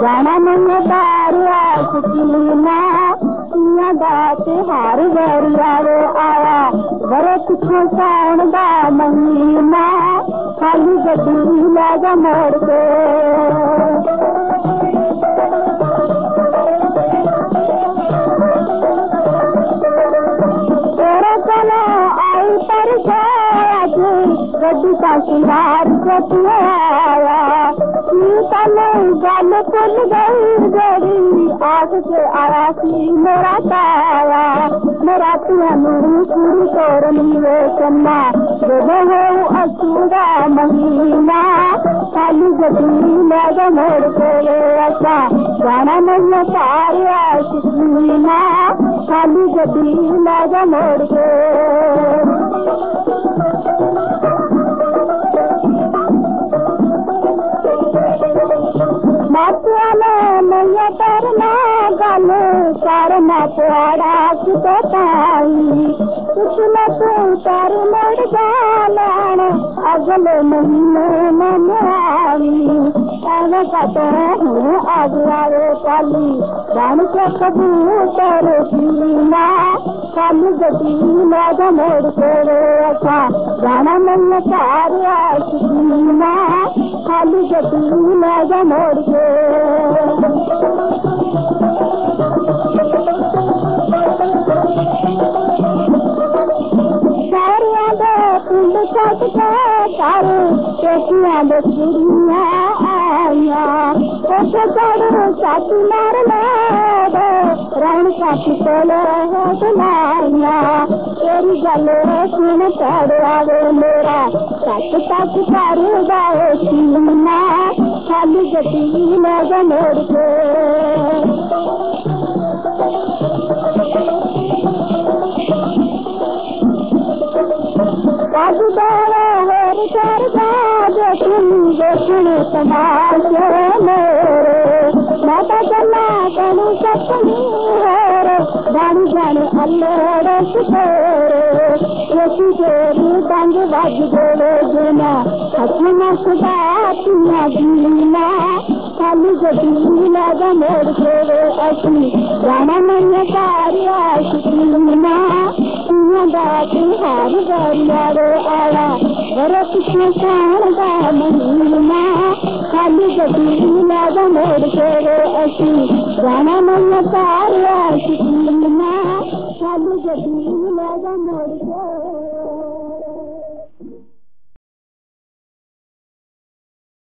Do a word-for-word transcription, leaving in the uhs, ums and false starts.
जाना मन तारिया सुकीना तिहार गरिया वे आया बड़े पिछले साउन दा महीना खाली गड्डी लगा मोड़ के तेरे चलो आई पर गड्डी का सिंगार आया गल भुल गई जड़ी आग से आया सी मेरा ताया मेरा तुझे पूरी तोड़नी वे चन्ना जब हो असूरा महीना खाली गड्डी लगा मोड़ के ऐसा जाना नहीं तारिया सुकीना खाली गड्डी लगा मोड़ के मातियाले मैया करना गल करना प्यारा किते पाई पिछले तू कर मर जान अगले महीने मन आई ऐवे कहते हूँ आज आवे काली बन के कबूतर सीना खाली गड्डी लगा मोड़ के ऐसा जाना मैया तारिया सुकीना खाली गड्डी लगा मोड़ के सारिया दे पिंड छत के सारे पेटियां दे कुड़ियां आइया उसे चढ़ साथी मार ले रण साथी तोले हो बुलाइया तेरी गल सुन चढ़ आवे मेरा सच सच कर गाए सीना खाली गड्डी लगा मोड़ के काजू दावा होर कर देखन देखन तमाशे मेरे माता चला कनु सपनी होर जानी जाने अल्लाह तेरे रोटी तेरी डंग बज गोले देना हसना खुदा तिया दीना खाली गड्डी लगा मोड़ के असली जाना मैया तारिया सुकीना तिहार गरिया वे आया बड़े पिछले साउन दा महीना खाली गड्डी लगा मोड़ के असली जाना मैया तारिया सुकीना खाली गड्डी लगा मोड़ के